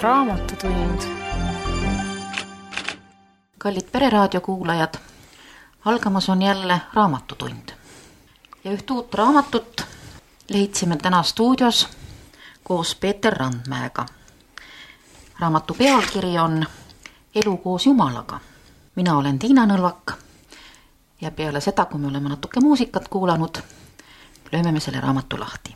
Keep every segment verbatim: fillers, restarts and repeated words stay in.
Raamatutund. Kallid Pereraadio kuulajad, algamas on jälle Raamatutund. Ja üht uut raamatut leidsime täna stuudios koos Peeter Randmäega. Raamatu pealkiri on Elu koos Jumalaga. Mina olen Tiina Nõlvak ja peale seda, kui me oleme natuke muusikat kuulanud, lööme me selle raamatu lahti.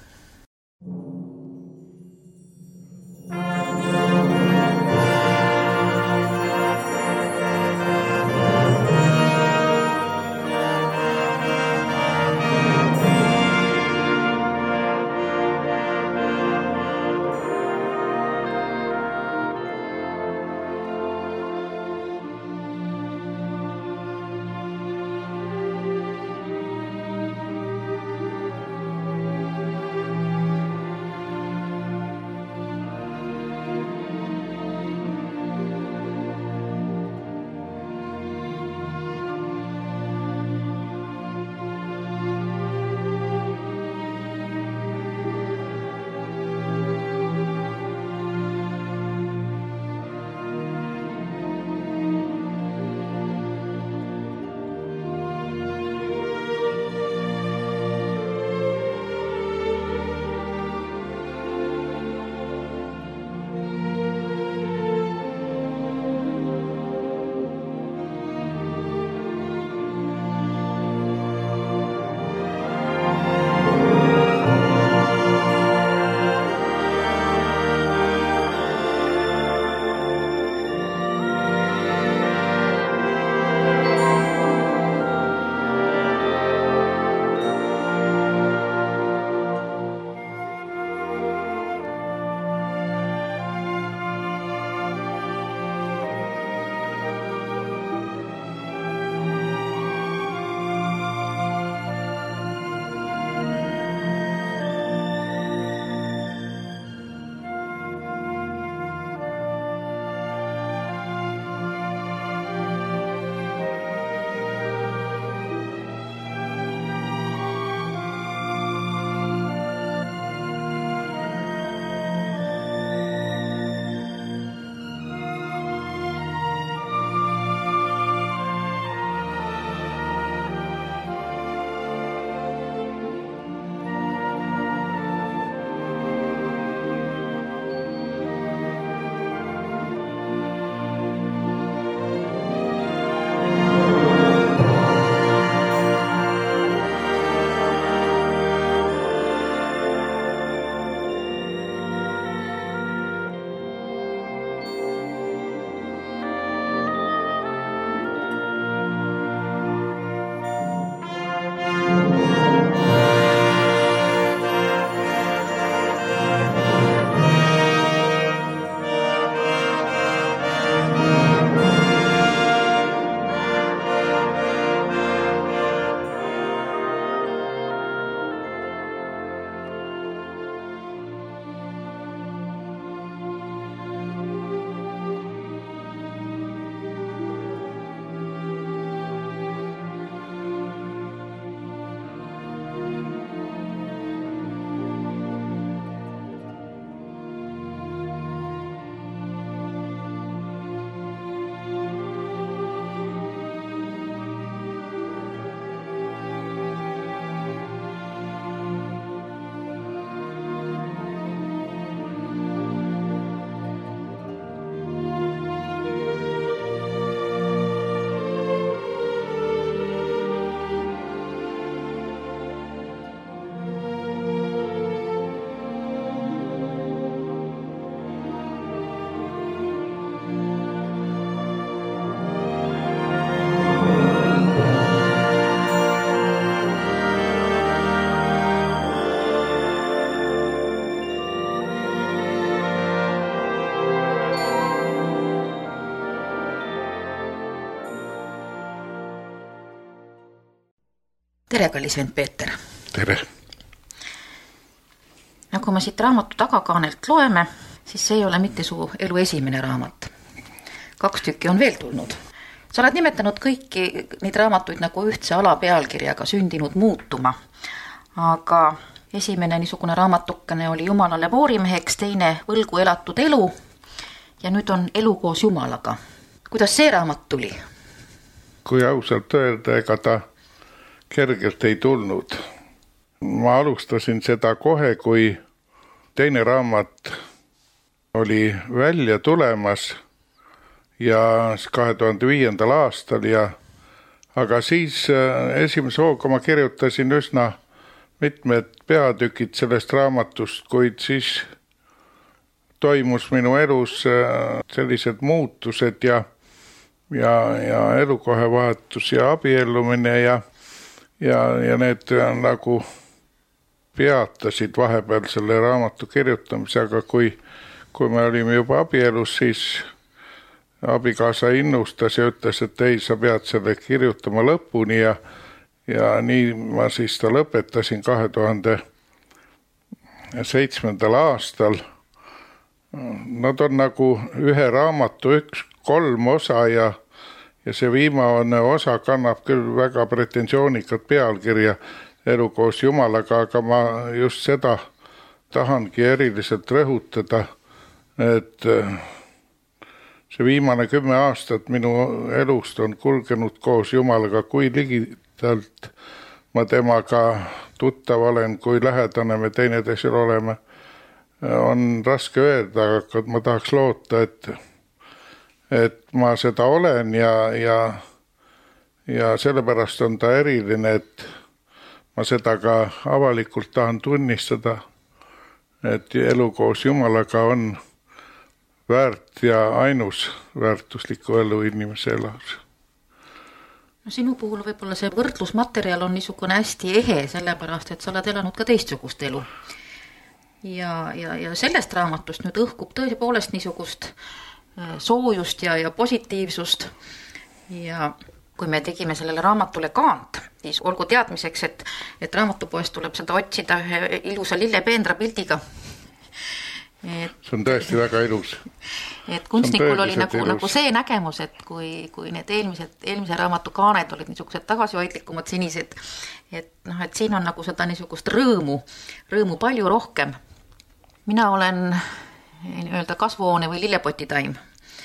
Tere, kallis vend Peeter. Tere. Nagu me siit raamatu tagakaanelt loeme, siis see ei ole mitte su elu esimene raamat. Kaks tükki on veel tulnud. Sa oled nimetanud kõiki neid raamatuid nagu ühtse alapealkirjaga Sündinud muutuma. Aga esimene niisugune raamatukene oli Jumalale voorimeheks, teine Võlgu elatud elu ja nüüd on Elu koos Jumalaga. Kuidas see raamat tuli? Kui ausalt öelda, ega ta kergelt ei tulnud. Ma alustasin seda kohe, kui teine raamat oli välja tulemas ja kahe tuhande viiendal aastal ja aga siis esimese hooga ma kirjutasin üsna mitmed peatükid sellest raamatust, kuid siis toimus minu elus sellised muutused ja, ja, ja elukohevahetus ja abiellumine ja, ja, ja need nagu peatasid vahepeal selle raamatu kirjutamise, aga kui, kui me olime juba abielus, siis abikaasa innustas ja ütles, et ei, sa pead selle kirjutama lõpuni ja, ja nii ma siis ta lõpetasin kahe tuhande seitsmendal aastal. Nad on nagu ühe raamatu üks kolm osa ja, ja see viimane osa kannab küll väga pretensioonikat pealkirja Elu koos Jumalaga, aga ma just seda tahangi eriliselt rõhutada, et see viimane kümme aastat minu elust on kulgenud koos Jumalaga, kui ligitalt ma temaga tuttav olen, kui lähedane me teineteisel oleme, on raske öelda, aga ma tahaks loota, et, et ma seda olen ja, ja, ja sellepärast on ta eriline, et ma seda ka avalikult tahan tunnistada, et elu koos Jumalaga on väärt ja ainus väärtusliku elu inimese elus. No sinu puhul võib-olla see võrdlusmaterjal on niisugune hästi ehe, sellepärast, et sa oled elanud ka teistsugust elu. Ja, ja, ja sellest raamatust nüüd õhkub tõepoolest niisugust soojust ja, ja positiivsust. Ja kui me tegime sellele raamatule kaant, siis olgu teadmiseks, et, et raamatupoest tuleb seda otsida ühe ilusa lillepeendra pildiga. Et, see on tõesti väga ilus. Et kunstnikul oli nagu, nagu see nägemus, et kui, kui need eelmised, eelmise raamatu kaaned olid niisugused tagasihoidlikumad sinised, et, noh, et siin on nagu seda niisugust rõõmu, rõõmu palju rohkem. Mina olen öelda kasvuhoone või lillepotitaim,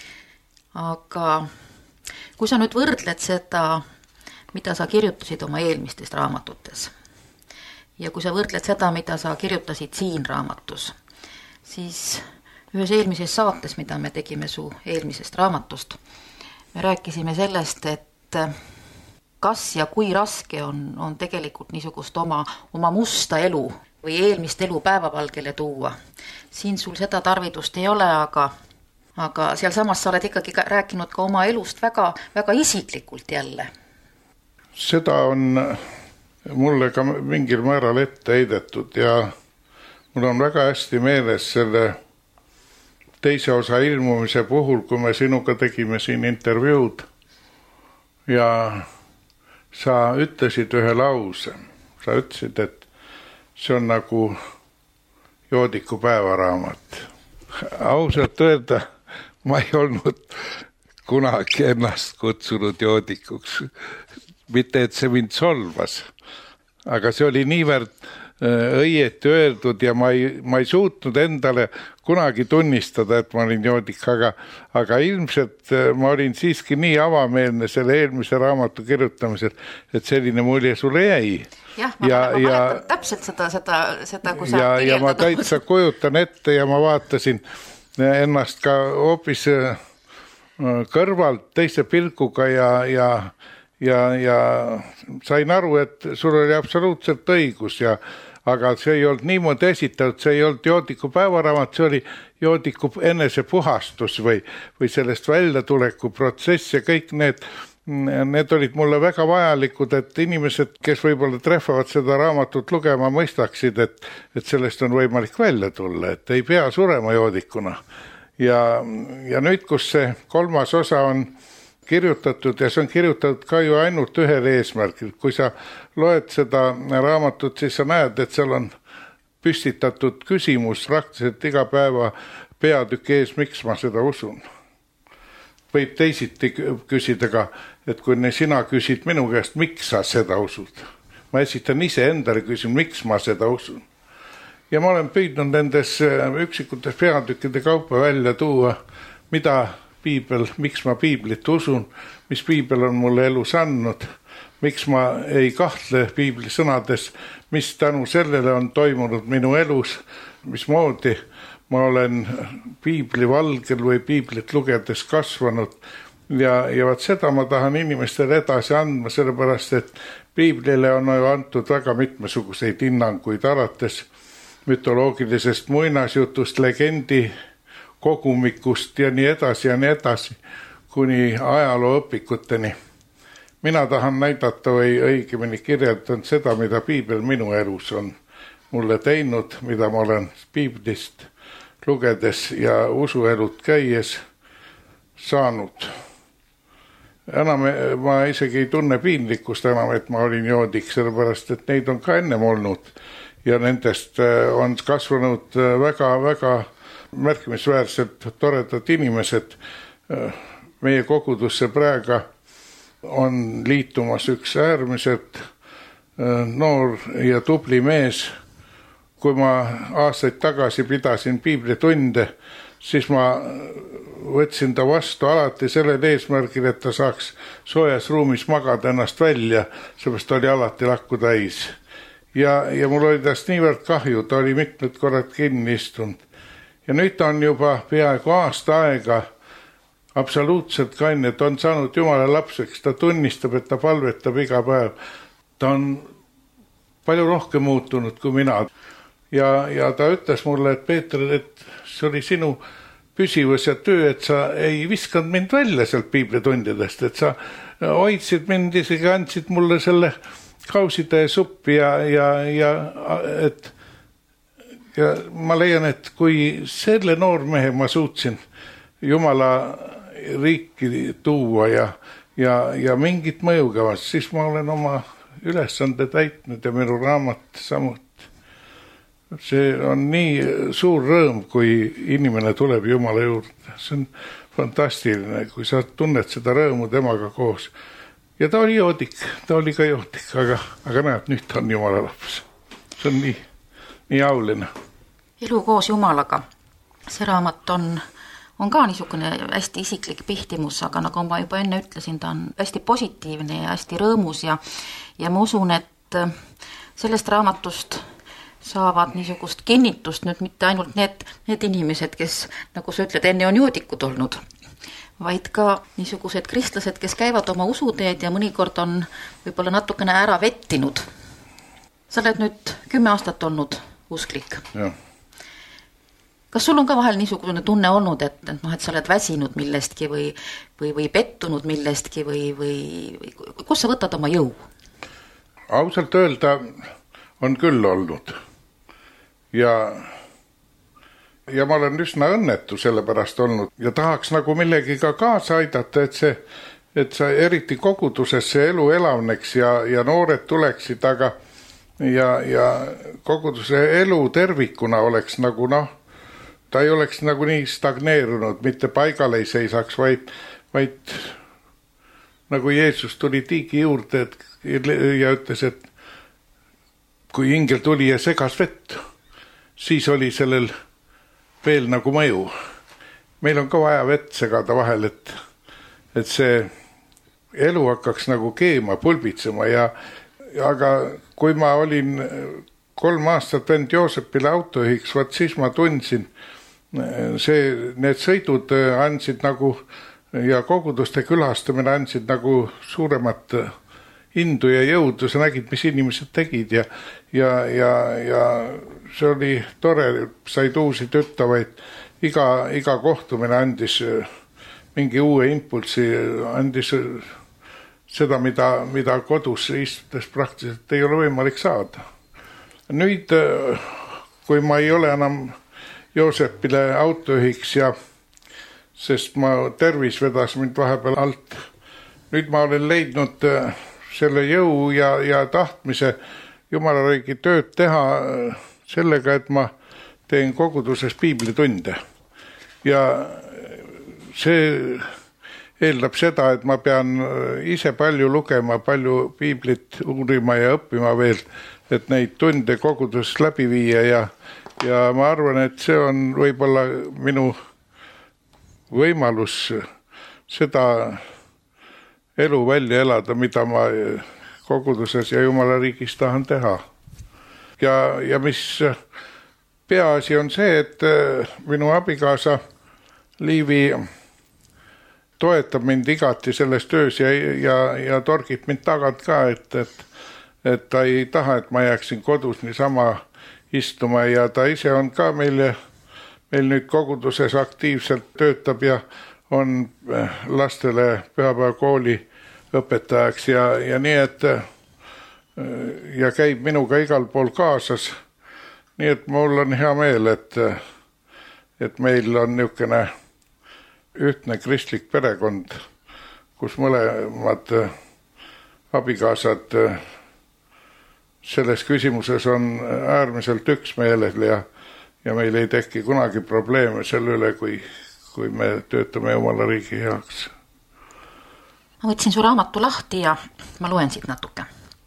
aga kui sa nüüd võrdled seda, mida sa kirjutasid oma eelmistes raamatutes ja kui sa võrdled seda, mida sa kirjutasid siin raamatus, siis ühes eelmises saates, mida me tegime su eelmisest raamatust, me rääkisime sellest, et kas ja kui raske on, on tegelikult niisugust oma, oma musta elu või eelmist elu päevavalgele tuua. Siin sul seda tarvidust ei ole, aga aga seal samas sa oled ikkagi rääkinud ka oma elust väga, väga isiklikult jälle. Seda on mulle ka mingil määral ette heidetud ja mul on väga hästi meeles selle teise osa ilmumise puhul, kui me sinuga tegime siin intervjuud ja sa ütlesid ühe lause. Sa ütlesid, et see on nagu joodiku päevaraamat. Ausalt öelda, ma ei olnud kunagi ennast kutsunud joodikuks. Mitte, et see mind solvas, aga see oli niivõrd õieti öeldud ja ma ei, ma ei suutnud endale kunagi tunnistada, et ma olin joodik, aga, aga ilmselt ma olin siiski nii avameelne selle eelmise raamatu kirjutamisel, et selline mulje sulle jäi. Jah, ma, ja, ma ja, mäletan täpselt seda, seda, seda kui sa ja, ja ma täitsa kujutan ette ja ma vaatasin ennast ka hoopis kõrvalt teise pilguga ja, ja, ja, ja sain aru, et sul oli absoluutselt õigus, ja, aga see ei olnud niimoodi esitatud, see ei olnud joodiku päevaraamat, see oli joodiku enesepuhastus või, või sellest väljatuleku protsess ja kõik need Need olid mulle väga vajalikud, et inimesed, kes võib-olla trehvavad seda raamatut lugema, mõistaksid, et, et sellest on võimalik välja tulla, et ei pea surema joodikuna. Ja, ja nüüd, kus see kolmas osa on kirjutatud ja see on kirjutatud ka ju ainult ühel eesmärgil. Kui sa loed seda raamatut, siis sa näed, et seal on püstitatud küsimus praktiliselt iga päeva peatüki ees, miks ma seda usun. Võib teisiti küsida ka, et kui sina küsid minu käest, miks sa seda usud? Ma esitan ise endale küsin, miks ma seda usun? Ja ma olen püüdnud nendes üksikutes peatükkide kaupa välja tuua mida piibel, miks ma piiblit usun, mis piibel on mulle elus andnud, miks ma ei kahtle piibli sõnades, mis tänu sellele on toimunud minu elus, mismoodi ma olen piibli valgel või piiblit lugedes kasvanud ja, ja vaat seda ma tahan inimestele edasi andma, sellepärast et piiblile on ju antud väga mitmesuguseid hinnanguid, alates mütoloogilisest muinasjutust, legendi kogumikust ja nii edasi ja nii edasi, kuni ajalooõpikuteni. Mina tahan näidata või õigemini kirjeldan seda, mida piibel minu elus on mulle teinud, mida ma olen piiblist lugedes ja usuelut käies saanud. Enam ma isegi ei tunne piinlikkust enam, et ma olin joodik, sellepärast et neid on ka ennem olnud ja nendest on kasvanud väga-väga märkimisväärselt toredad inimesed. Meie kogudusse praegu on liitumas üks äärmiselt noor ja tubli mees. Kui ma aastaid tagasi pidasin piiblitunde, siis ma võtsin ta vastu alati sellel eesmärgil, et ta saaks soojas ruumis magada ennast välja, seepärast oli alati lakku täis. Ja, ja mul oli tast niivõrd kahju, ta oli mitmed korrad kinni istunud. Ja nüüd ta on juba peaaegu aasta aega absoluutselt kaine, et on saanud Jumala lapseks, ta tunnistab, et ta palvetab iga päev. Ta on palju rohkem muutunud kui mina. Ja, ja ta ütles mulle, et Peeter, et see oli sinu püsivus ja töö, et sa ei viskanud mind välja sealt piiblitundidest, et sa hoidsid mind, isegi andsid mulle selle kausitäie suppi ja, ja, ja, et, ja ma leian, et kui selle noormehe ma suutsin Jumala riiki tuua ja, ja, ja mingit mõjuga, siis ma olen oma ülesande täitnud ja minu raamat samuti. See on nii suur rõõm, kui inimene tuleb Jumala juurde. See on fantastiline, kui sa tunned seda rõõmu temaga koos. Ja ta oli joodik, ta oli ka joodik, aga, aga näed, nüüd on Jumala laps. See on nii, nii auline. Elu koos Jumalaga. See raamat on, on ka niisugune hästi isiklik pihtimus, aga nagu ma juba enne ütlesin, ta on hästi positiivne ja hästi rõõmus ja, ja ma usun, et sellest raamatust saavad niisugust kinnitust nüüd mitte ainult need, need inimesed, kes, nagu sa ütled, enne on joodikud olnud, vaid ka niisugused kristlased, kes käivad oma usuteed ja mõnikord on võib-olla natukene ära vettinud. Sa oled nüüd kümme aastat olnud usklik. Ja. Kas sul on ka vahel niisugune tunne olnud, et, et, noh, et sa oled väsinud millestki või, või, või pettunud millestki või, või, või kus sa võtad oma jõu? Ausalt öelda on küll olnud. Ja, ja ma olen üsna õnnetu selle pärast olnud ja tahaks nagu millegi ka kaasa aidata, et see, et sa eriti koguduses see elu elavneks ja, ja noored tuleksid, aga ja, ja koguduse elu tervikuna oleks nagu noh, ta ei oleks nagu nii stagneerunud, mitte paigale ei seisaks, vaid, vaid nagu Jeesus tuli tiigi juurde et, ja ütles, et kui ingel tuli ja segas vett, siis oli sellel veel nagu mõju. Meil on ka vaja vett segada vahel, et, et see elu hakkaks nagu keema, pulbitsema ja, aga kui ma olin kolm aastat vend Joosepile autojuhiks, vaat siis ma tundsin, see, need sõidud andsid nagu ja koguduste külastamine andsid nagu suuremat indu ja jõudu, sa nägid, mis inimesed tegid ja, ja, ja, ja see oli tore, said uusi tüttavaid, iga, iga kohtumine andis mingi uue impulsi, andis seda, mida, mida kodus istudes praktiliselt ei ole võimalik saada. Nüüd, kui ma ei ole enam Joosepile autojuhiks ja sest ma tervis vedas mind vahepeal alt, nüüd ma olen leidnud selle jõu ja, ja tahtmise Jumala riigi tööd teha sellega, et ma teen koguduses piiblitunde. Ja see eeldab seda, et ma pean ise palju lugema, palju piiblit uurima ja õppima veel, et neid tunde koguduses läbi viia ja, ja ma arvan, et see on võib-olla minu võimalus seda elu välja elada, mida ma koguduses ja Jumala riigis tahan teha. Ja, ja mis peaasi on see, et minu abikaasa Liivi toetab mind igati selles töös ja, ja, ja torgib mind tagant ka, et, et, et ta ei taha, et ma jääksin kodus niisama istuma ja ta ise on ka meil, meil nüüd koguduses aktiivselt töötab ja on lastele pühapäevakooli õpetajaks ja, ja nii, et ja käib minuga igal pool kaasas. Nii et mul on hea meel, et, et meil on niisugune ühtne kristlik perekond, kus mõlemad abikaasad selles küsimuses on äärmiselt üksmeelel ja, ja meil ei teki kunagi probleeme selle üle, kui, kui me töötame Jumala riigi heaks. Ma võtsin su raamatu lahti ja ma loen siit natuke.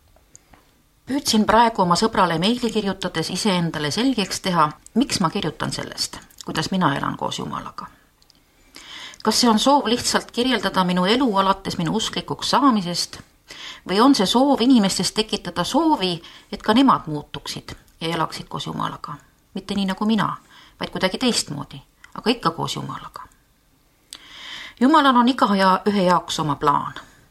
Püüdsin praegu oma sõbrale meili kirjutades iseendale selgeks teha, miks ma kirjutan sellest, kuidas mina elan koos Jumalaga. Kas see on soov lihtsalt kirjeldada minu elu alates minu usklikuks saamisest või on see soov inimestest tekitada soovi, et ka nemad muutuksid ja elaksid koos Jumalaga? Mitte nii nagu mina, vaid kuidagi teistmoodi, aga ikka koos Jumalaga. Jumalal on iga ja ühe jaoks oma plaan.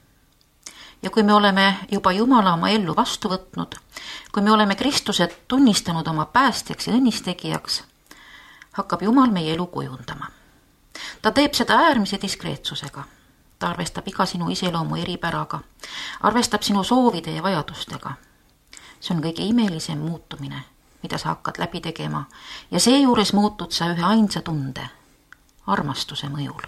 Ja kui me oleme juba Jumala oma ellu vastu võtnud, kui me oleme Kristuset tunnistanud oma päästjaks ja õnnistegijaks, hakkab Jumal meie elu kujundama. Ta teeb seda äärmise diskreetsusega. Ta arvestab iga sinu iseloomu eripäraga, arvestab sinu soovide ja vajadustega. See on kõige imelisem muutumine, mida sa hakkad läbi tegema ja seejuures muutud sa ühe ainsa tunde, armastuse mõjul.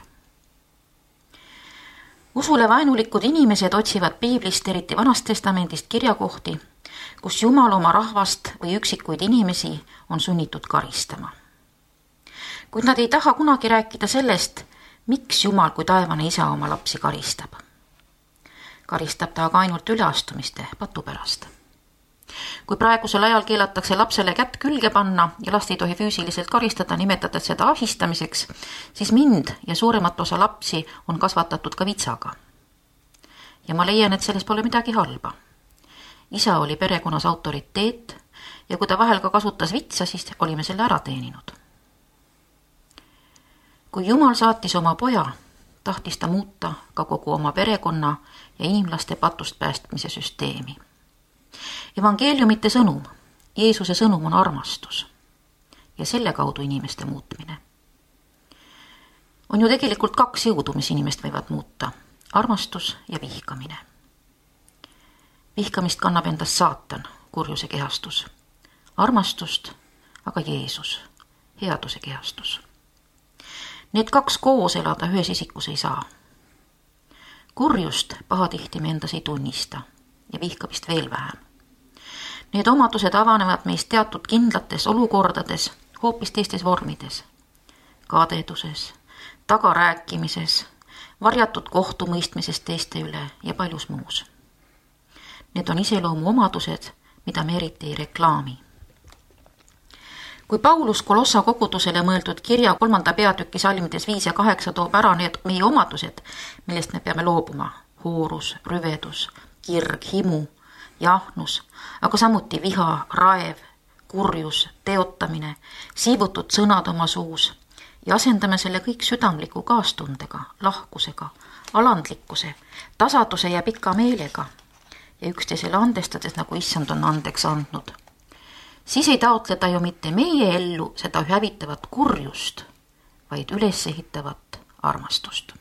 Usule vaenulikud inimesed otsivad Piiblist, eriti Vanast Testamendist kirjakohti, kus Jumal oma rahvast või üksikuid inimesi on sunnitud karistama. Kuid nad ei taha kunagi rääkida sellest, miks Jumal kui taevane isa oma lapsi karistab. Karistab ta aga ainult üleastumiste patu pärast. Kui praegusel ajal keelatakse lapsele kätt külge panna ja last ei tohi füüsiliselt karistada, nimetades seda ahistamiseks, siis mind ja suuremat osa lapsi on kasvatatud ka vitsaga. Ja ma leian, et selles pole midagi halba. Isa oli perekonnas autoriteet ja kui ta vahel ka kasutas vitsa, siis olime selle ära teeninud. Kui Jumal saatis oma poja, tahtis ta muuta ka kogu oma perekonna ja inimlaste patust päästmise süsteemi. Evangeeliumite sõnum, Jeesuse sõnum on armastus ja selle kaudu inimeste muutmine. On ju tegelikult kaks jõudu, mis inimest võivad muuta, armastus ja vihkamine. Vihkamist kannab endast saatan, kurjuse kehastus, armastust aga Jeesus, headuse kehastus. Need kaks koos elada ühes isikus ei saa. Kurjust pahatihti me endas ei tunnista ja vihkamist veel vähem. Need omadused avanevad meist teatud kindlates olukordades, hoopis teistes vormides. Kadeduses, tagarääkimises, varjatud kohtumõistmises teiste üle ja paljus muus. Need on iseloomu omadused, mida me eriti ei reklaami. Kui Paulus Kolossa kogudusele mõeldud kirja kolmanda peatüki salmides viis ja kaheksa toob ära need meie omadused, millest me peame loobuma, hoorus, rüvedus, kirg, himu, jahnus, aga samuti viha, raev, kurjus, teotamine, siivutud sõnad oma suus ja asendame selle kõik südamliku kaastundega, lahkusega, alandlikkuse, tasaduse ja pika meelega ja üksteisele andestades, nagu issand on andeks andnud. Siis ei taotleda ju mitte meie ellu seda hävitavat kurjust, vaid üles ehitavat armastust.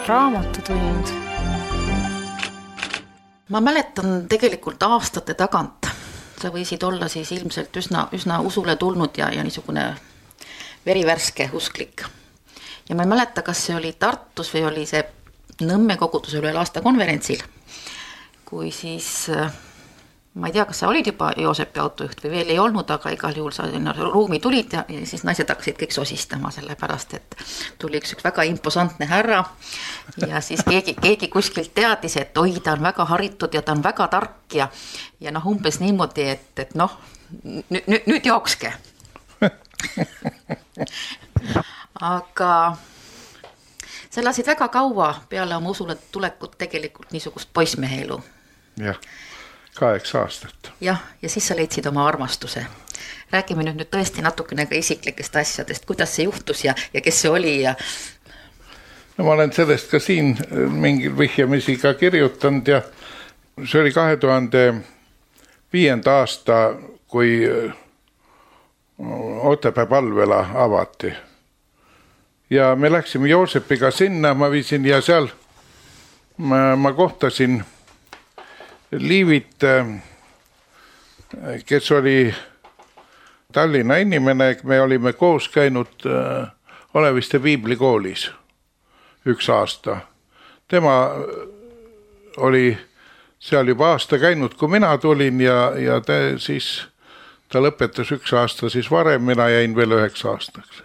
Raamatutund. Ma mäletan tegelikult aastate tagant. Sa võisid olla siis ilmselt üsna, üsna usule tulnud ja, ja niisugune verivärske usklik. Ja ma ei mäleta, kas see oli Tartus või oli see Nõmme koguduse üle aasta konverentsil, kui siis, ma ei tea, kas sa olid juba Joosepi autojuht või veel ei olnud, aga igal juhul sa ruumi tulid ja, ja siis naised hakkasid kõik sosistama selle pärast, et tuli üks, üks väga imposantne härra ja siis keegi, keegi kuskilt teadis, et oi, ta on väga haritud ja ta on väga tark ja, ja noh, umbes niimoodi, et, et noh, nüüd, nüüd, nüüd jookske. Aga sa lasid väga kaua peale oma usule tulekut tegelikult niisugust poismehe elu. Jah, kaheksa aastat. Jah, ja siis sa leidsid oma armastuse. Räägime nüüd, nüüd tõesti natukene ka isiklikest asjadest, kuidas see juhtus ja, ja kes see oli ja... No ma olen sellest ka siin mingil vihjamisi ka kirjutanud ja see oli kahe tuhande viienda aasta, kui Otepää palvela avati. Ja me läksime Joosepiga sinna, ma viisin ja seal ma, ma kohtasin Liivit, kes oli Tallinna inimene, me olime koos käinud Oleviste piiblikoolis üks aasta. Tema oli seal juba aasta käinud, kui mina tulin ja, ja te, siis ta lõpetas üks aasta siis varem, mina jäin veel üheks aastaks.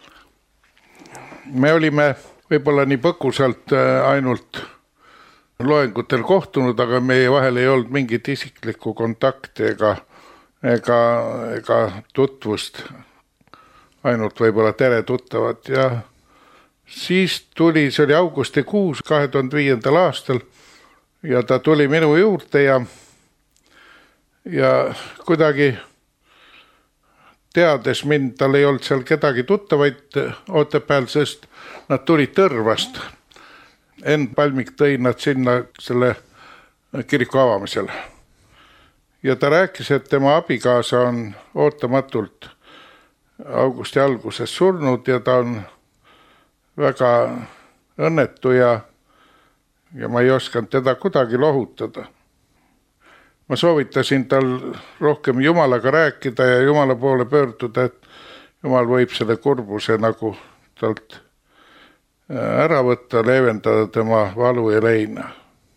Me olime võib-olla nii põgusalt ainult loengutel kohtunud, aga meie vahel ei olnud mingit isiklikku kontakti ega, ega, ega tutvust, ainult võib-olla tere tuttavat. Ja siis tuli, see oli augustikuus kahe tuhande viiendal aastal ja ta tuli minu juurde ja, ja kuidagi teades mind, tal ei olnud seal kedagi tuttavaid Otepääl, sest nad tulid Tõrvast. Enn Palmik tõi nad sinna selle kiriku avamisele. Ja ta rääkis, et tema abikaasa on ootamatult augusti alguses surnud ja ta on väga õnnetu ja, ja ma ei osanud teda kuidagi lohutada. Ma soovitasin tal rohkem Jumalaga rääkida ja Jumala poole pöörduda, et Jumal võib selle kurbuse nagu talt ära võtta, leevendada tema valu ja leina.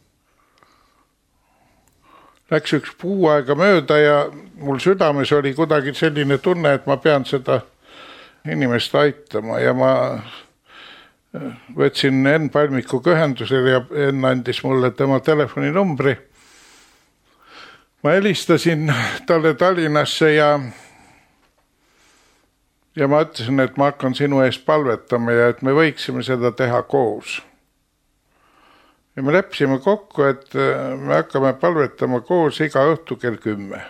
Läks üks puu aega mööda ja mul südames oli kuidagi selline tunne, et ma pean seda inimest aitama ja ma võtsin Enn Palmiku ühendusele ja Enn andis mulle tema telefoninumbri. Ma helistasin talle Tallinnasse ja, ja ma ütlesin, et ma hakkan sinu eest palvetama ja et me võiksime seda teha koos. Ja me leppisime kokku, et me hakkame palvetama koos iga õhtu kell kümme.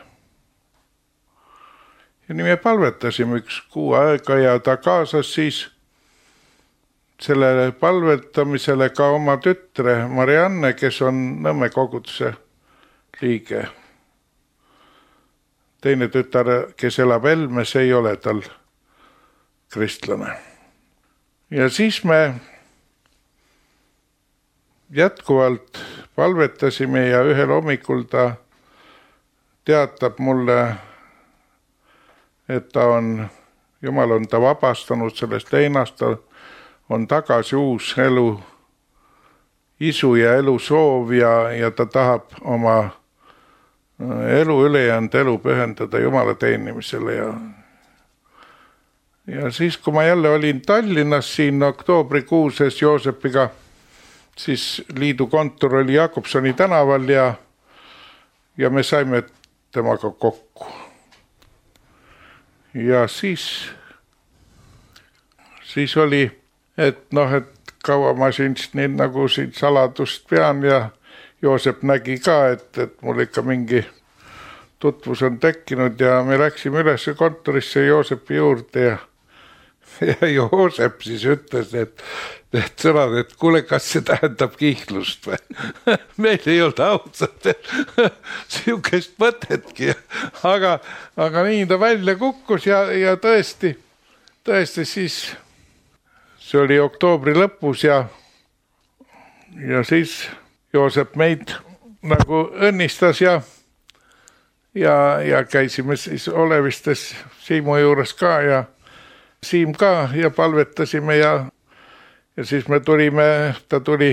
Ja nii me palvetasime üks kuu aega ja ta kaasas siis sellele palvetamisele ka oma tütre Marianne, kes on Nõmme koguduse liige. Teine tütar, kes elab Helmes, ei ole tal kristlane. Ja siis me jätkuvalt palvetasime ja ühel hommikul ta teatab mulle, et ta on, Jumal on ta vabastanud sellest leinast, ta on tagasi uus elu, isu ja elu soov ja, ja ta tahab oma elu ülejäänud elu pühendada Jumala teenimisele ja ja siis, kui ma jälle olin Tallinnas siin oktoobrikuuses Joosepiga, siis liidu kontor oli Jakobsoni tänaval ja ja me saime temaga kokku. Ja siis siis oli, et noh, et kaua ma siin nii nagu siin saladust pean ja Joosep nägi ka, et, et mul ikka mingi tutvus on tekkinud ja me läksime üles kontorisse Joosepi juurde ja, ja Joosep siis ütles, et, et sõnad, et kuule, kas see tähendab kihlust või? Meil ei olnud ausalt siukest mõtetki, aga, aga nii ta välja kukkus ja, ja tõesti, tõesti siis see oli oktoobri lõpus ja ja siis Joosep meid nagu õnnistas ja ja, ja käisime siis Olevistes Siimu juures ka ja Siim ka ja palvetasime ja ja siis me tulime, ta tuli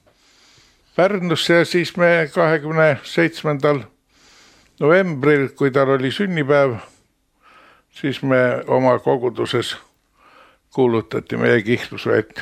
Pärnusse ja siis me kahekümne seitsmendal novembril, kui tal oli sünnipäev, siis me oma koguduses kuulutati meie kihtlusvett.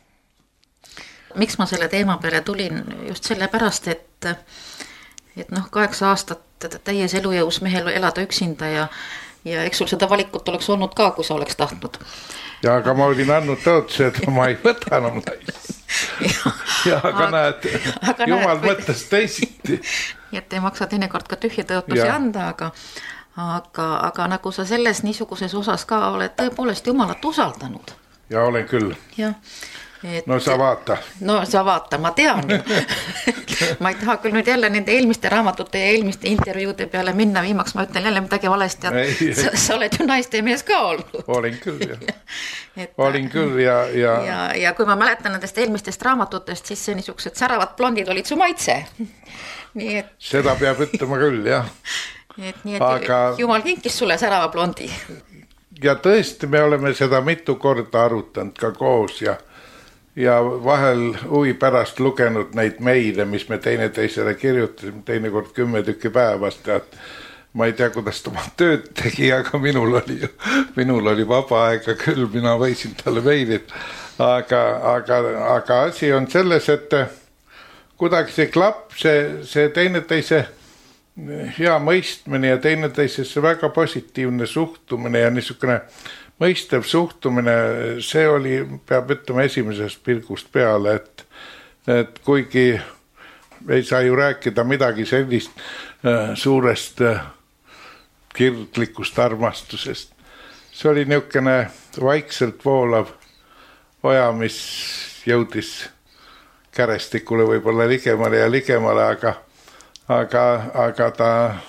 Miks ma selle teema peale tulin? Just selle pärast, et, et noh, kaheksa aastat täies elujõus mehel elada üksinda ja, ja eks sul seda valikut oleks olnud ka, kui sa oleks tahtnud. Ja aga ma olin andnud tõotuse, et ma ei võta enam naist. ja, ja aga, aga näed, aga jumal näed, mõttes teisiti. Et ei maksa teinekord ka tühja tõotusi anda, aga, aga, aga nagu sa selles niisuguses osas ka oled tõepoolest Jumalat usaldanud. Ja olen küll. Ja. Et, no sa vaata. No sa vaata, ma tean ju. Ma ei taha küll nüüd jälle nende eelmiste raamatute ja eelmiste intervjuude peale minna, viimaks ma ütlen jälle midagi valesti, et ei, sa, sa oled ju naiste mees ka olnud. Olin küll, jah. Et, olin küll ja, ja... ja... Ja kui ma mäletan nendest eelmistest raamatutest, siis see niisugused säravad blondid olid su maitse. Nii et... Seda peab ütlema küll, jah. Et, nii et aga... Jumal kinkis sulle särava blondi. Ja tõesti, me oleme seda mitu korda arutanud ka koos ja ja vahel huvi pärast lugenud neid meile, mis me teine teisele kirjutasime, teinekord kümme tükki päevast, et ma ei tea, kuidas ta oma tööd tegi, aga minul oli, minul oli vaba aega küll, mina võisin talle meilid, aga, aga, aga asi on selles, et kuidagi see klapp, see, see teine teise hea mõistmine ja teine teisesse väga positiivne suhtumine ja niisugune mõistev suhtumine, see oli, peab ütlema esimesest pilgust peale, et, et kuigi ei saa ju rääkida midagi sellist äh, suurest äh, kirglikust armastusest. See oli niisugune vaikselt voolav oja, mis jõudis kärestikule võib-olla ligemale ja ligemale, aga, aga, aga ta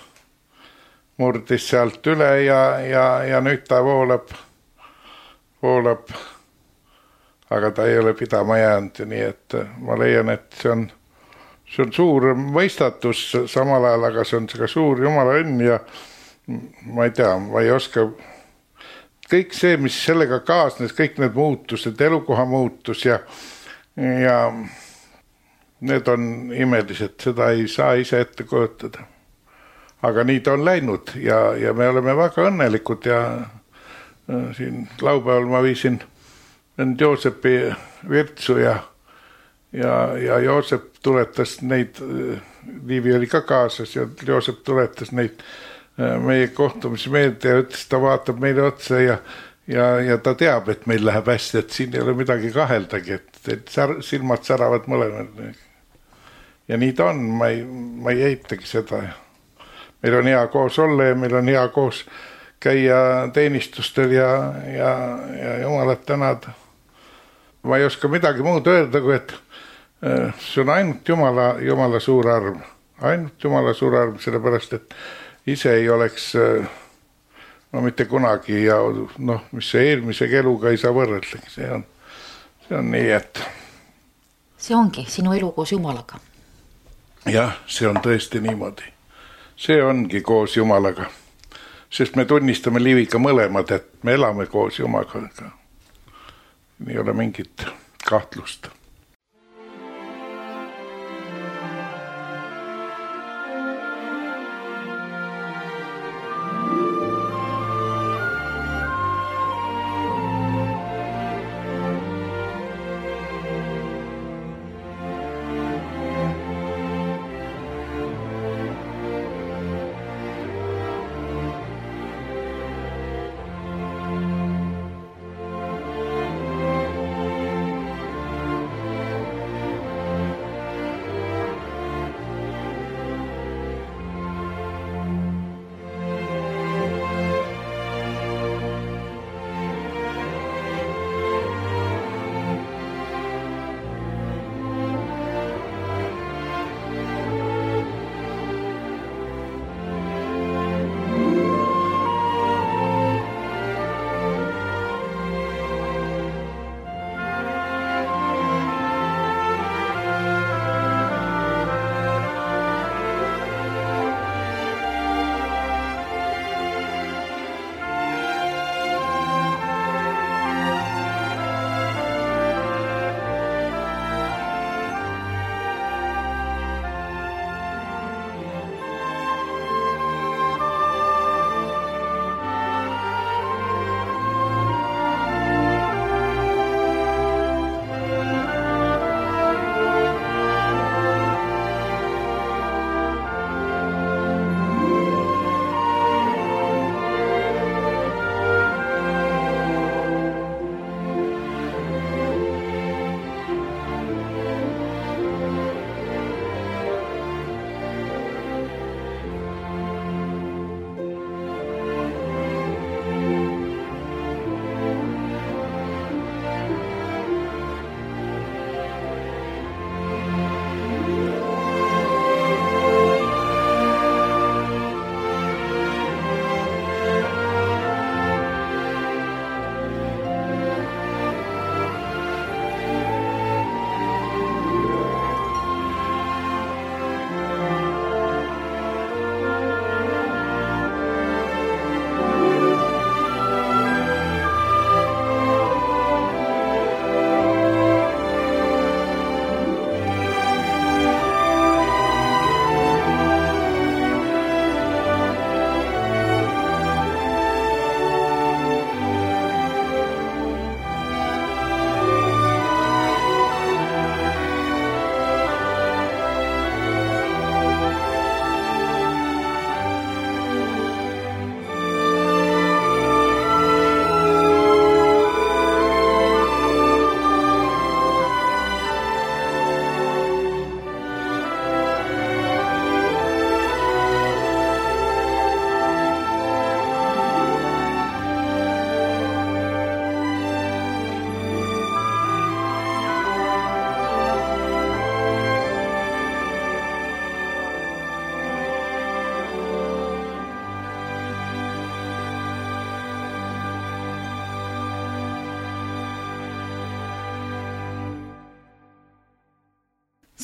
murdis sealt üle ja, ja, ja nüüd ta voolab voolab, aga ta ei ole pidama jäänud ja nii, et ma leian, et see on, see on suur mõistatus samal ajal, aga see on ka suur Jumala õnn ja ma ei tea, ma ei oska, kõik see, mis sellega kaasnes, kõik need muutused, elukoha muutus ja, ja need on imelised, seda ei saa ise ette kujutada. Aga nii ta on läinud ja, ja me oleme väga õnnelikud ja siin laupäeval ma viisin end Joosepi virtsu ja, ja, ja Joosep tuletas neid, Liivi oli ka kaasas ja Joosep tuletas neid meie kohtumisi meelde ja ütles, ta vaatab meile otsa ja, ja, ja ta teab, et meil läheb hästi, et siin ei ole midagi kaheldagi, et, et sär, silmad säravad mõlemad. Ja nii ta on, ma ei, ma ei eitagi seda. Meil on hea koos olla ja meil on hea koos käia teenistustel ja, ja, ja Jumalat tänada. Ma ei oska midagi muud öelda, kui et see on ainult Jumala, Jumala suur arm. Ainult Jumala suur arm, sellepärast, et ise ei oleks no mitte kunagi ja noh, mis see eelmise eluga ei saa võrreldagi. See on, see on nii, et... See ongi sinu elu koos Jumalaga. Jah, see on tõesti niimoodi. See ongi koos Jumalaga. Sest me tunnistame Liiviga mõlemad, et me elame koos Jumalaga. Ei ole mingit kahtlust.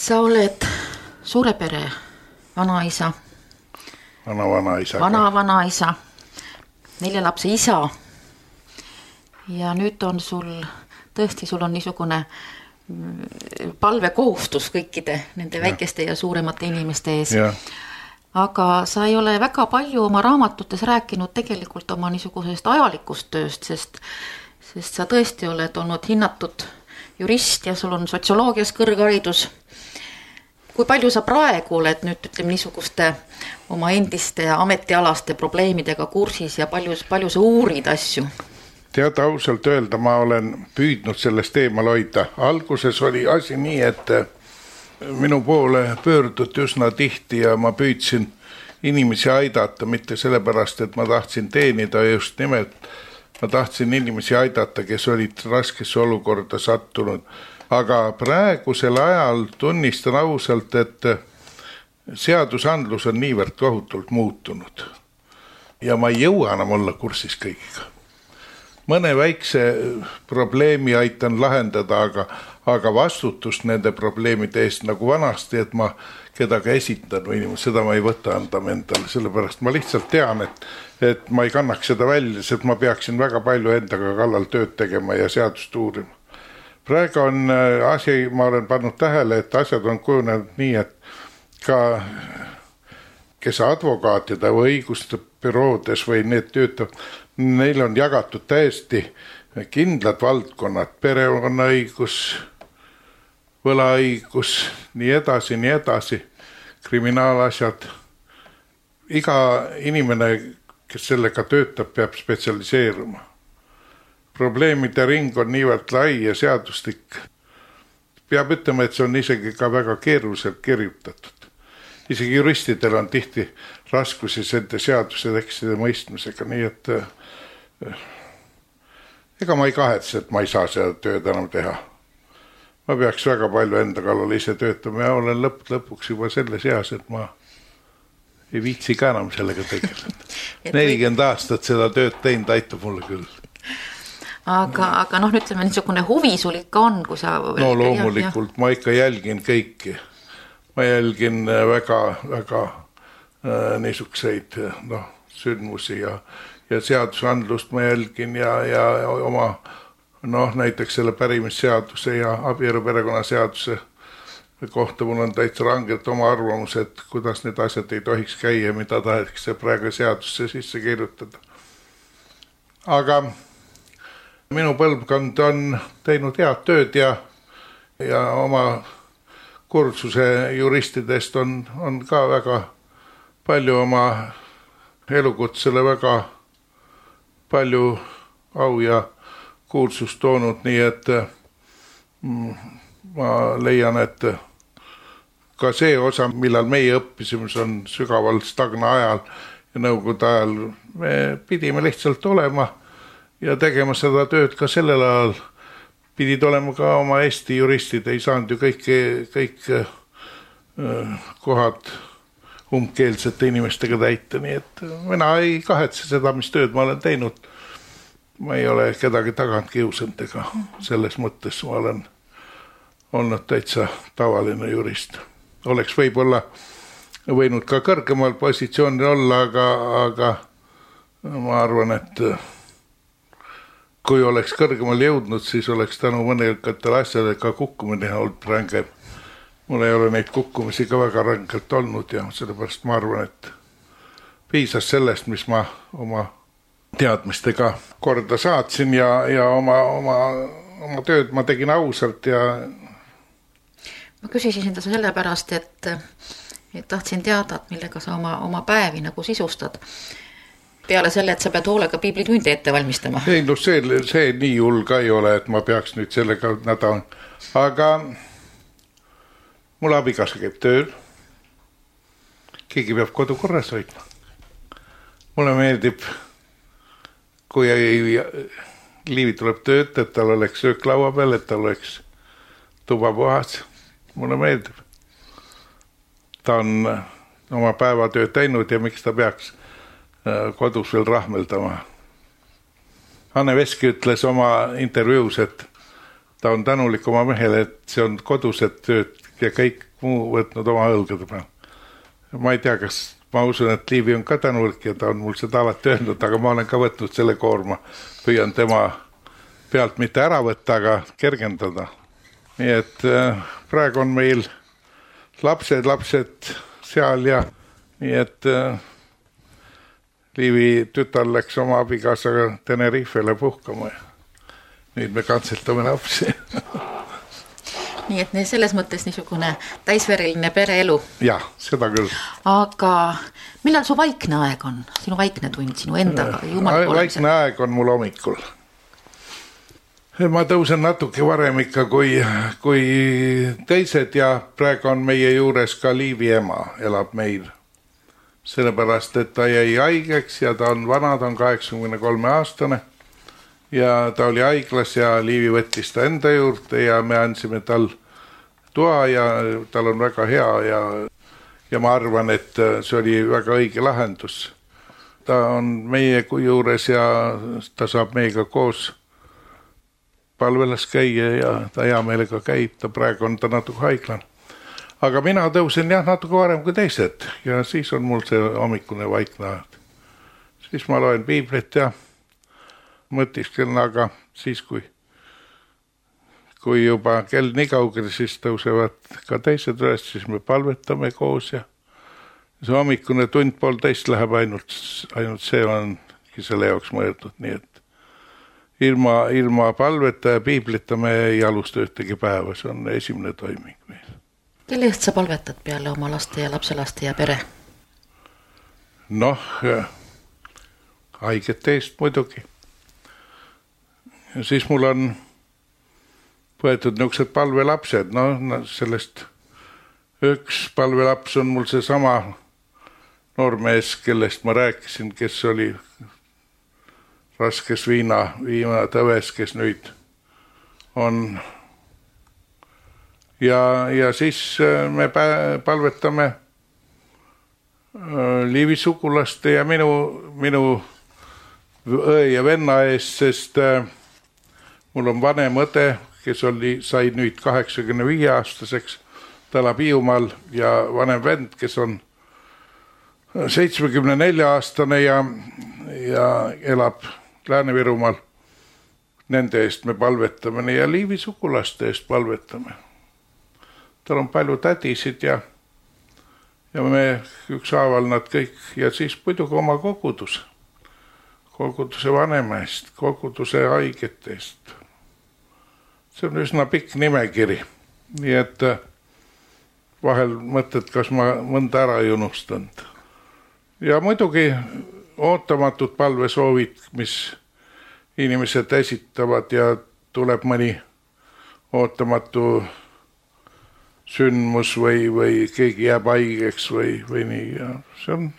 Sa oled suure pere vanaisa. Vana-vanaisa. Vana-vanaisa. Nelja lapse isa. Ja nüüd on sul, tõesti, sul on niisugune palvekohustus kõikide nende ja. väikeste ja suuremate inimeste ees. Ja. Aga sa ei ole väga palju oma raamatutes rääkinud tegelikult oma niisugusest ajalikust tööst, sest, sest sa tõesti oled olnud hinnatud jurist ja sul on sotsioloogias kõrgharidus. Kui palju sa praegu oled nüüd, ütleme, niisuguste oma endiste ja ametialaste probleemidega kursis ja palju, palju sa uurid asju? Tead, ausalt öelda, ma olen püüdnud sellest eemal hoida. Alguses oli asi nii, et minu poole pöörduti üsna tihti ja ma püüdsin inimesi aidata, mitte sellepärast, et ma tahtsin teenida just nimelt. Ma tahtsin inimesi aidata, kes olid raskesse olukorda sattunud. Aga praegusel ajal tunnistan ausalt, et seadusandlus on niivõrd kohutult muutunud. Ja ma ei jõua enam olla kursis kõigiga. Mõne väikse probleemi aitan lahendada, aga, aga vastutust nende probleemide eest nagu vanasti, et ma kedagi esitan või inimest, seda ma ei võta andam endale, sellepärast ma lihtsalt tean, et, et ma ei kannaks seda välja, sest ma peaksin väga palju endaga kallal tööd tegema ja seadust uurima. Praegu on asi, ma olen pannud tähele, et asjad on kujunenud nii, et ka kes advokaatide või õiguste büroodes või need töötavad, neil on jagatud täiesti kindlad valdkonnad, perekonnaõigus, võlaõigus, nii edasi, nii edasi, kriminaalasjad. Iga inimene, kes sellega töötab, peab spetsialiseeruma. Probleemide ring on niivõrd lai ja seadustik. Peab ütlema, et see on isegi ka väga keeruliselt kirjutatud. Isegi juristidel on tihti raskusi sende seaduse tekstide mõistmisega, nii et ega ma ei kahetse, et ma ei saa seda tööd enam teha. Ma peaks väga palju enda kallal ise töötama ja olen lõpp, lõpuks juba selles eas, et ma ei viitsi ka enam sellega tegeleda. nelikümmend aastat seda tööd teinud aitab mulle küll. Aga, aga noh, ütleme, niisugune huvi sul ikka on, kui sa... No loomulikult, ma ikka jälgin kõiki. Ma jälgin väga, väga äh, niisuguseid noh, sündmusi ja, ja seadusandlust ma jälgin ja, ja oma noh, näiteks selle pärimisseaduse ja abielu perekonnaseaduse kohta mul on täitsa rangelt oma arvamus, et kuidas need asjad ei tohiks käia, mida tahetakse praegu seadusse sisse kirjutada. Aga minu põlvkond on teinud head tööd ja, ja oma kursuse juristidest on, on ka väga palju oma elukutsele väga palju au ja kuulsust toonud, nii et mm, ma leian, et ka see osa, millal meie õppisime, on sügaval stagna ajal ja nõukogude ajal, me pidime lihtsalt olema ja tegema seda tööd ka sellel ajal. Pidid olema ka oma Eesti juristid, ei saanud ju kõik, kõik kohad umbkeelsete inimestega täita, nii et mina ei kahetse seda, mis tööd ma olen teinud. Ma ei ole kedagi tagant kiusanud, ega selles mõttes ma olen olnud täitsa tavaline jurist. Oleks võib-olla võinud ka kõrgemal positsioonil olla, aga, aga ma arvan, et kui oleks kõrgemal jõudnud, siis oleks tänu mõnelgatel asjadega kukkumine olnud rangem. Mul ei ole neid kukkumisi ka väga rangelt olnud ja sellepärast ma arvan, et piisas sellest, mis ma oma teadmistega korda saatsin ja, ja oma, oma, oma tööd ma tegin ausalt ja... Ma küsisin seda sellepärast, et, et tahtsin teada, et millega sa oma, oma päevi nagu sisustad. Peale selle, et sa pead hoolega piiblitunde ette valmistama. Ei, no see, see nii hull ka ei ole, et ma peaks nüüd sellega nädal. Aga mul abikaasa käib tööl. Keegi peab kodu korras hoidma. Mulle meeldib, kui ei, Liivi tuleb tööd, et tal oleks söök laua peal, et tal oleks tuba puhas. Mulle meeldib. Ta on oma päevatööd teinud ja miks ta peaks kodus veel rahmeldama. Anne Veski ütles oma intervjuus, et ta on tänulik oma mehele, et see on kodused tööd ja kõik muu võtnud oma õlgade peal. Ma ei tea, kas ma usun, et Liivi on ka tänulik ja ta on mul seda alati öelnud, aga ma olen ka võtnud selle koorma. Püüan tema pealt mitte ära võtta, aga kergendada. Nii et praegu on meil lapsed, lapsed seal ja nii et Liivi tütar läks oma abikaasaga Tenerifele puhkama ja nüüd me kantseltame lapsi. Nii et selles mõttes niisugune täisveriline pereelu. Jah, seda küll. Aga millal su vaikne aeg on? Sinu vaikne tund, sinu endaga? Vaikne aeg on mul hommikul. Ma tõusen natuke varem ikka kui, kui teised ja praegu on meie juures ka Liivi ema, elab meil. Sellepärast, et ta jäi haigeks ja ta on vana, ta on kaheksakümne kolme aastane. Ja ta oli haiglas ja Liivi võttis ta enda juurde ja me andsime tal toa ja tal on väga hea ja, ja ma arvan, et see oli väga õige lahendus. Ta on meie juures ja ta saab meiega koos palvelas käia ja ta hea meelega käib, ta praegu on ta natuke haiglan. Aga mina tõusen jah natuke varem kui teised ja siis on mul see hommikune vaikne aeg. Siis ma loen piiblit ja mõtiskeln, aga siis kui, kui juba kell nii kaugel, siis tõusevad ka teised üles, siis me palvetame koos ja see hommikune tund poolteist läheb ainult, ainult see ongi selle jaoks mõeldud, nii et ilma, ilma palveta ja piiblita me ei alusta ühtegi päeva, see on esimene toiming meil. Kelle eest sa palvetad peale oma laste ja lapselaste ja pere? Noh, haigete eest muidugi. Ja siis mul on võetud niisugused palvelapsed, no sellest üks palvelaps on mul see sama noormees, kellest ma rääkisin, kes oli raskes viina, viina tõves, kes nüüd on. Ja, ja siis me palvetame Liivi sugulaste ja minu, minu õe ja venna eest, sest mul on vanem õde, kes oli, sai nüüd kaheksakümne viie aastaseks, ta elab Hiiumaal ja vanem vend, kes on seitsmekümne nelja aastane ja, ja elab Lääne-Virumaal. Nende eest me palvetame ja Liivi sugulaste eest palvetame. Tal on palju tädisid ja, ja me ükshaaval nad kõik ja siis muidugi oma kogudus. Koguduse vanema eest, koguduse haigete eest. See on üsna pikk nimekiri, nii et vahel mõtled, kas ma mõnda ära ei unustanud. Ja muidugi ootamatud palvesoovid, mis inimesed esitavad ja tuleb mõni ootamatu sündmus või, või keegi jääb haigeks või, või nii. Ja see on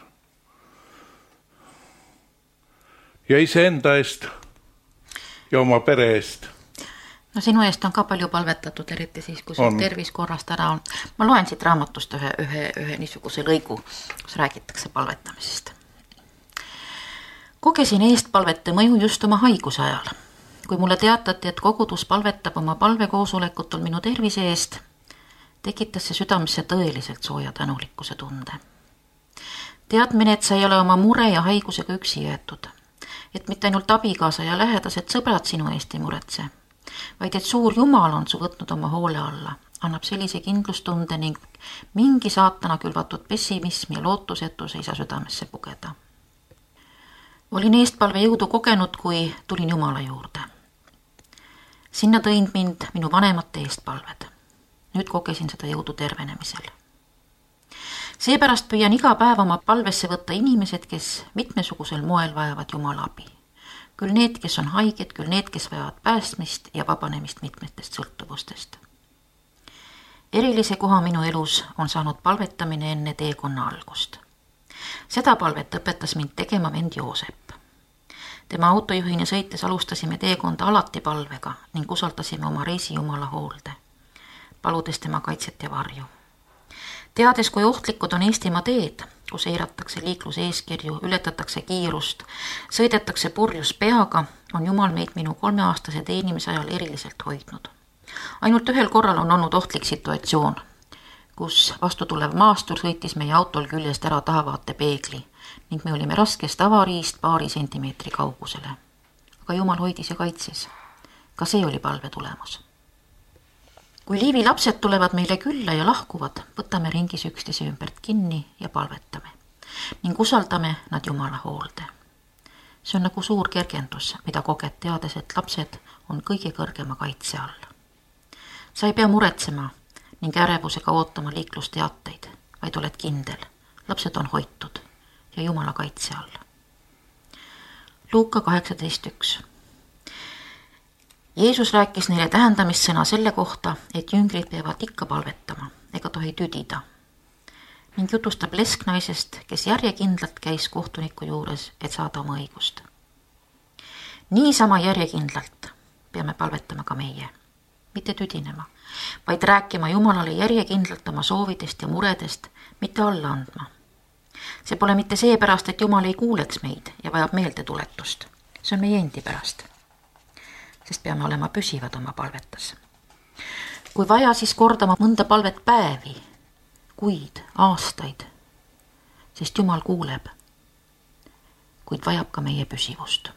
ja iseenda eest ja oma pere eest. No sinu eest on ka palju palvetatud, eriti siis, kui sul tervis korrast ära on. Ma loen siit raamatust ühe, ühe, ühe niisuguse lõigu, kus räägitakse palvetamisest. Kogesin eestpalvete mõju just oma haiguse ajal. Kui mulle teatati, et kogudus palvetab oma palvekoosolekutul minu tervise eest, tekitas see südamesse tõeliselt sooja tänulikkuse tunde. Teadmine, et sa ei ole oma mure ja haigusega üksi jäetud, et mitte ainult abikaasa ja lähedased sõbrad sinu eest ei muretse, vaid et suur Jumal on su võtnud oma hoole alla, annab sellise kindlustunde ning mingi saatana külvatud pessimism ja lootusetus ei saa südamesse pugeda. Olin eestpalve jõudu kogenud, kui tulin Jumala juurde. Sinna tõin mind minu vanemate eestpalved. Nüüd kogesin seda jõudu tervenemisel. Seepärast püüan iga päev oma palvesse võtta inimesed, kes mitmesugusel moel vajavad Jumala abi. Küll need, kes on haiged, küll need, kes vajavad päästmist ja vabanemist mitmetest sõltuvustest. Erilise koha minu elus on saanud palvetamine enne teekonna algust. Seda palvet õpetas mind tegema vend Joosep. Tema autojuhina sõites alustasime teekonda alati palvega ning usaldasime oma reisi Jumala hoolde, paludes tema kaitset ja varju. Teades, kui ohtlikud on Eestimaa teed, kus eiratakse liikluse eeskirju, ületatakse kiirust, sõidetakse purjus peaga, on Jumal meid minu kolmeaastase teenimise ajal eriliselt hoidnud. Ainult ühel korral on olnud ohtlik situatsioon. kus vastutulev maastur sõitis meie autol küljest ära tahavaate peegli ning me olime raskest avariist paari sentimeetri kaugusele. Aga Jumal hoidis ja kaitses. Ka see oli palve tulemus. Kui Liivi lapsed tulevad meile külla ja lahkuvad, võtame ringis üksteise ümbert kinni ja palvetame ning usaldame nad Jumala hoolde. See on nagu suur kergendus, mida koged teades, et lapsed on kõige kõrgema kaitse all. Sa ei pea muretsema ning ärevusega ootama liiklusteateid, vaid oled kindel. Lapsed on hoitud ja Jumala kaitse all. Luuka kaheksateist üks. Jeesus rääkis neile tähendamissõna selle kohta, et jüngrid peavad ikka palvetama ega tohi tüdida. Ning jutustab lesknaisest, kes järjekindlalt käis kohtuniku juures, et saada oma õigust. Niisama järjekindlalt peame palvetama ka meie, mitte tüdinema, vaid rääkima Jumalale järjekindlalt oma soovidest ja muredest, mitte alla andma. See pole mitte seepärast, et Jumal ei kuuleks meid ja vajab meeldetuletust. See on meie endi pärast, sest peame olema püsivad oma palvetas. Kui vaja, siis kordama mõnda palvet päevi, kuid, aastaid, sest Jumal kuuleb, kuid vajab ka meie püsivust.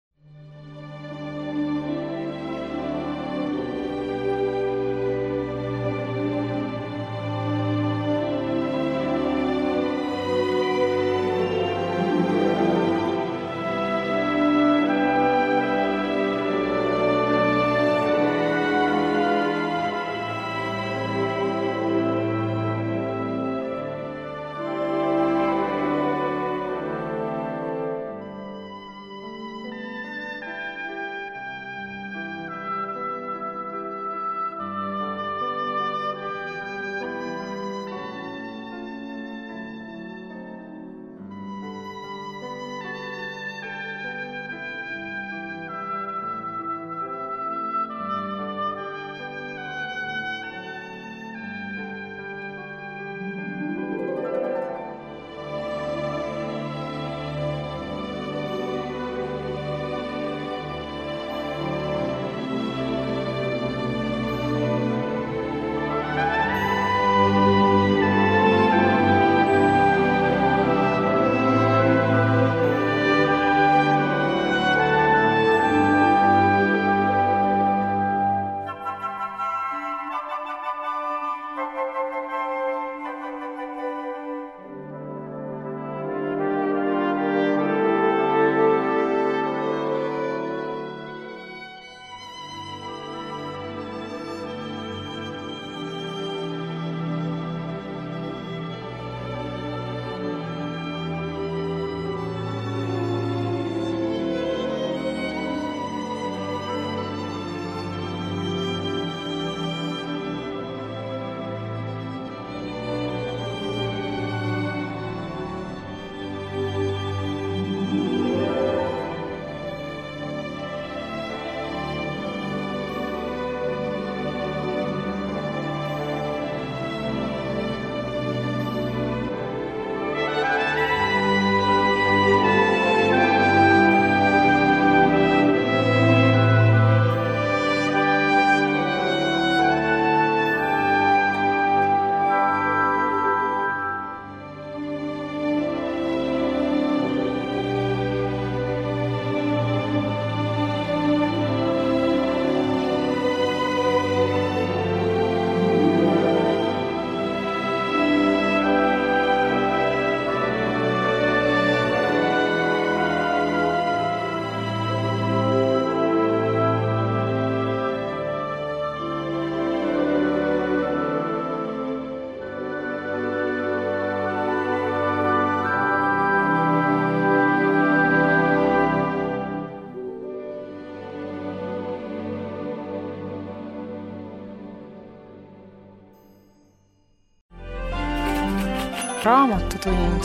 Raamatutund.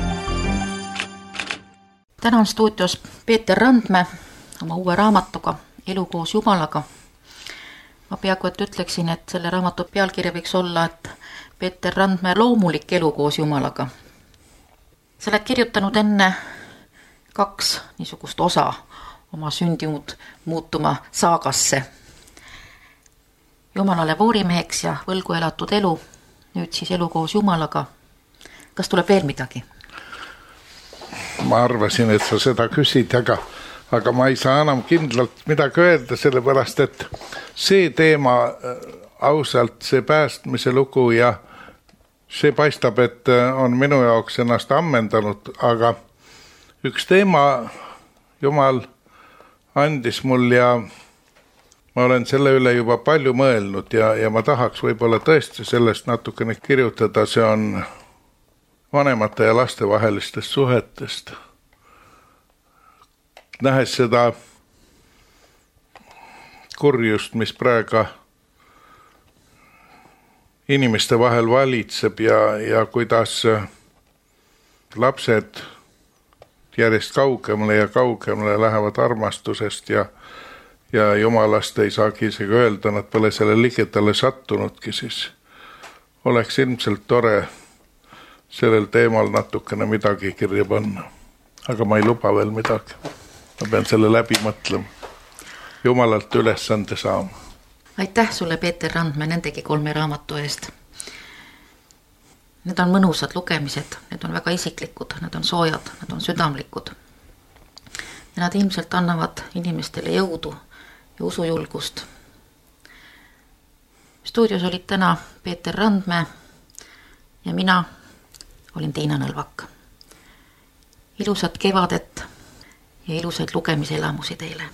Täna on stuudios Peeter Randmäe oma uue raamatuga Elu koos Jumalaga. Ma peaaegu et ütleksin, et selle raamatu pealkirja võiks olla, et Peeter Randmäe loomulik elu koos Jumalaga. Sa oled kirjutanud enne kaks niisugust osa oma sündinud muutuma saagasse. Jumalale voorimeheks ja võlgu elatud elu nüüd siis elu koos Jumalaga. Kas tuleb veel midagi? Ma arvasin, et sa seda küsid, aga, aga ma ei saa enam kindlalt midagi öelda, sellepärast, et see teema, ausalt, see päästmise lugu ja see paistab, et on minu jaoks ennast ammendanud, aga üks teema Jumal andis mul ja ma olen selle üle juba palju mõelnud ja, ja ma tahaks võib-olla tõesti sellest natukene kirjutada, see on vanemate ja laste vahelistest suhetest. Nähes seda kurjust, mis praegu inimeste vahel valitseb ja, ja kuidas lapsed järjest kaugemale ja kaugemale lähevad armastusest ja, ja Jumalast ei saagi isegi öelda, nad pole selle ligedale sattunudki, siis oleks ilmselt tore sellel teemal natukene midagi kirja panna. Aga ma ei luba veel midagi. Ma pean selle läbi mõtlema. Jumalalt ülesande saama. Aitäh sulle, Peeter Randmäe, nendegi kolme raamatu eest. Need on mõnusad lugemised, need on väga isiklikud, need on soojad, need on südamlikud. Ja nad ilmselt annavad inimestele jõudu ja usujulgust. Stuudios olid täna Peeter Randmäe ja mina olin Tiina Nõlvak. Ilusat kevadet ja ilusaid lugemiselamusi teile.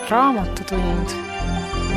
Raamatutund.